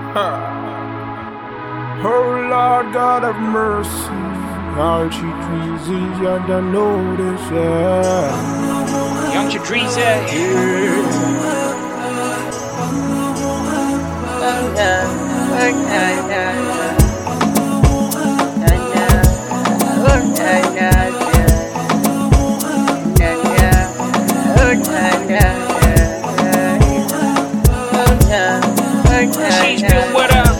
Oh Lord God of mercy, all she trees is and I know this, yeah. Young Chadreezy. She's been what up?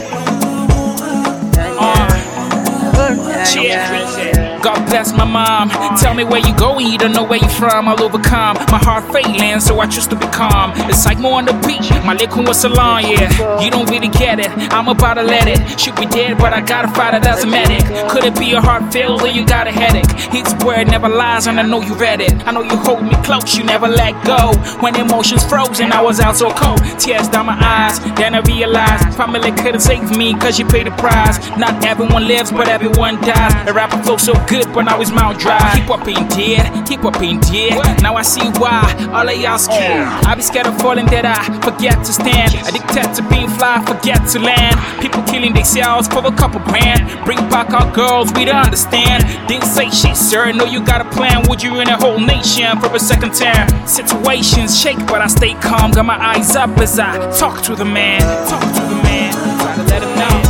God bless my mom. Tell me where you going, you don't know where you from. I'll overcome my heart failing, so I choose to be calm. It's like more on the beach, my liquor was salon, yeah. You don't really get it, I'm about to let it. Should be dead, but I gotta fight it as a medic. Could it be a heart failure, you got a headache? His word never lies, and I know you read it. I know you hold me close, you never let go. When emotions frozen, I was out so cold. Tears down my eyes, then I realized family couldn't save me, cause you paid the price. Not everyone lives, but everyone dies. The rapper flows so good, but now his mouth dry. Keep up being dead, keep up being dead. Now I see why all of y'all scared. I be scared of falling that I forget to stand. Addicted to being fly, forget to land. People killing themselves for a couple grand. Bring back our girls, we don't understand. Didn't say shit, sir, know you got a plan. Would you in a whole nation for a second time? Situations shake, but I stay calm. Got my eyes up as I talk to the man. Talk to the man, try to let him know.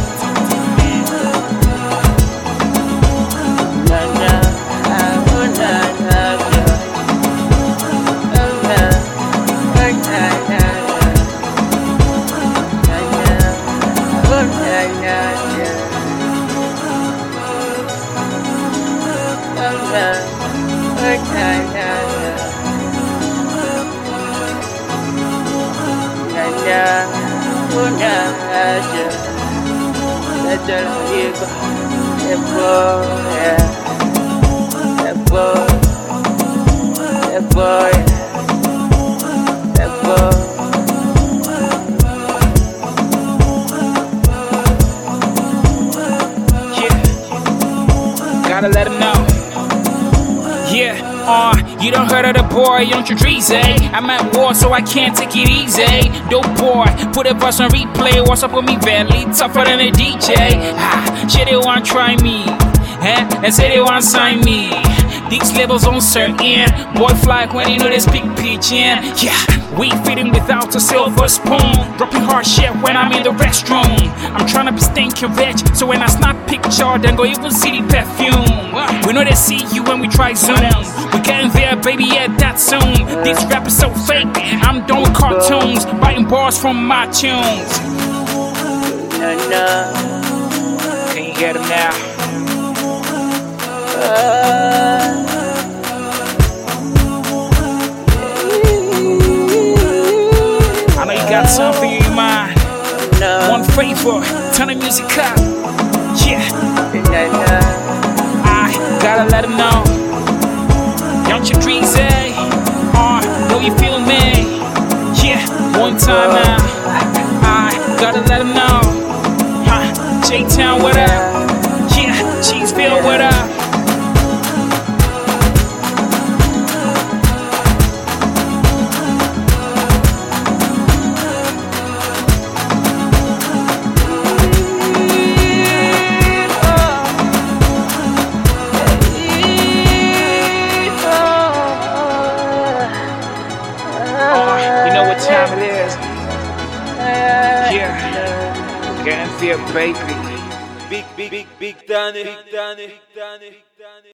Gotta let him know. You done heard of the boy, Young Chadreezy. I'm at war, so I can't take it easy. Dope boy, put a verse on replay. What's up with me, Valley? Tougher than a DJ. Shit, they wanna try me. They say they wanna sign me. These levels uncertain. Boy fly when you know they speak pigeon. Yeah, we feeding without a silver spoon. Dropping hard shit when I'm in the restroom. I'm trying to be stinking rich, so when I snap picture, then go even see the perfume. We know they see you when we try zoom. We getting there, baby, yeah, that soon. This rap is so fake, I'm done with cartoons. Biting bars from my tunes. Can you get them now? I know you got something in your mind. One favor, turn the music up. Yeah, I gotta let him know. Young Chadreezy, know you feel me. Yeah, one time now. I gotta let him know. J-Town, what up? Yeah, Cheeseville, what up? You know what time it is? Yeah, getting there, baby. Big Danny.